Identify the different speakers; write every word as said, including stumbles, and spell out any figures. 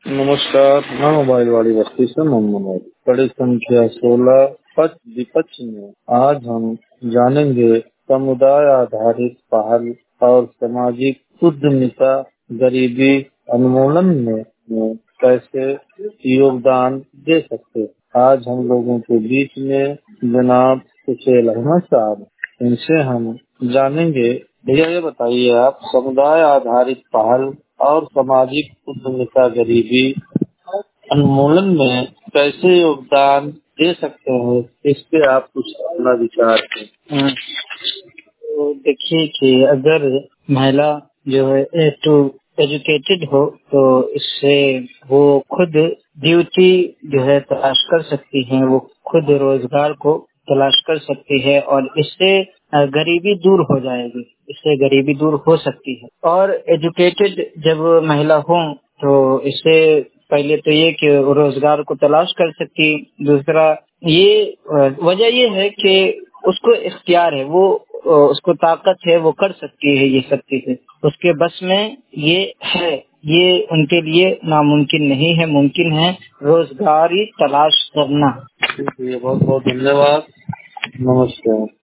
Speaker 1: नमस्कार, मैं मोबाइल वाली बस्ती से मोहम्मद। कड़ी संख्या सोलह पच विपक्ष में आज हम जानेंगे समुदाय आधारित पहल और सामाजिक उद्यमिता गरीबी उन्मूलन में, में कैसे योगदान दे सकते हैं। आज हम लोगों के बीच में जनाब सुशैल अहमद साहब, इनसे हम जानेंगे। भैया ये बताइए, आप समुदाय आधारित पहल और सामाजिक उद्यमिता गरीबी उन्मूलन में कैसे योगदान दे सकते हैं, इस पे आप कुछ अपना विचार दें।
Speaker 2: तो देखिए कि अगर महिला जो है तो एजुकेटेड हो तो इससे वो खुद ड्यूटी जो है तलाश कर सकती हैं, वो खुद रोजगार को तलाश कर सकती है और इससे अ, गरीबी दूर हो जाएगी, इससे गरीबी दूर हो सकती है। और एजुकेटेड जब महिला हो तो इससे पहले तो ये कि वो रोजगार को तलाश कर सकती, दूसरा ये अ, वजह ये है कि उसको इख्तियार है, वो अ, उसको ताकत है, वो कर सकती है ये सब चीजें, उसके बस में ये है। ये उनके लिए नामुमकिन नहीं है, मुमकिन है रोजगारी तलाश करना।
Speaker 1: ठीक है, बहुत बहुत धन्यवाद। नमस्कार।